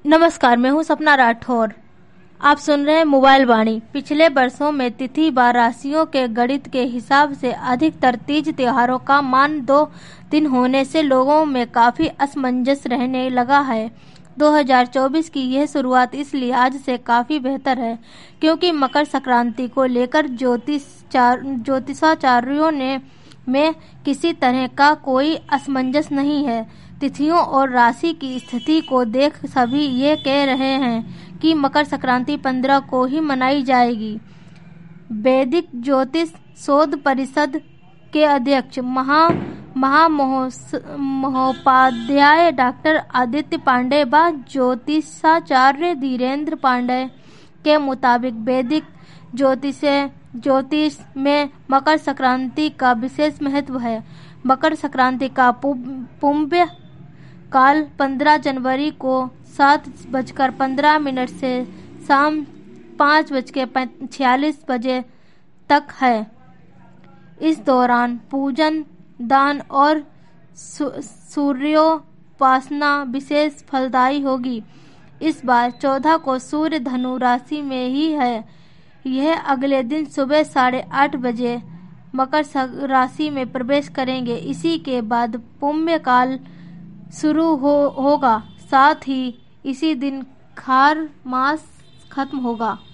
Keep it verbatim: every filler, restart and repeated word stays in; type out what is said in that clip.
नमस्कार, मैं हूं सपना राठौर। आप सुन रहे हैं मोबाइल वाणी। पिछले वर्षों में तिथि व राशियों के गणित के हिसाब से अधिकतर तीज त्योहारों का मान दो दिन होने से लोगों में काफी असमंजस रहने लगा है। दो हज़ार चौबीस की यह शुरुआत इस लिहाज से काफी बेहतर है क्योंकि मकर संक्रांति को लेकर ज्योतिष ज्योतिषाचार्यों ने में किसी तरह का कोई असमंजस नहीं है। तिथियों और राशि की स्थिति को देख सभी ये कह रहे हैं कि मकर संक्रांति पंद्रह को ही मनाई जाएगी। वैदिक ज्योतिष शोध परिषद के अध्यक्ष महा महामहोपाध्याय डॉक्टर आदित्य पांडे व ज्योतिषाचार्य धीरेन्द्र पांडे के मुताबिक वैदिक ज्योतिष ज्योतिष में मकर संक्रांति का विशेष महत्व है। मकर संक्रांति का पुण्य काल पंद्रह जनवरी को सात बजकर पंद्रह मिनट से शाम पाँच बज के छियालीस बजे तक है। इस दौरान पूजन, दान और सूर्योपासना विशेष फलदायी होगी। इस बार चौदह को सूर्य धनु राशि में ही है। यह अगले दिन सुबह साढ़े आठ बजे मकर राशि में प्रवेश करेंगे। इसी के बाद पुण्य काल शुरू हो होगा। साथ ही इसी दिन खार मास खत्म होगा।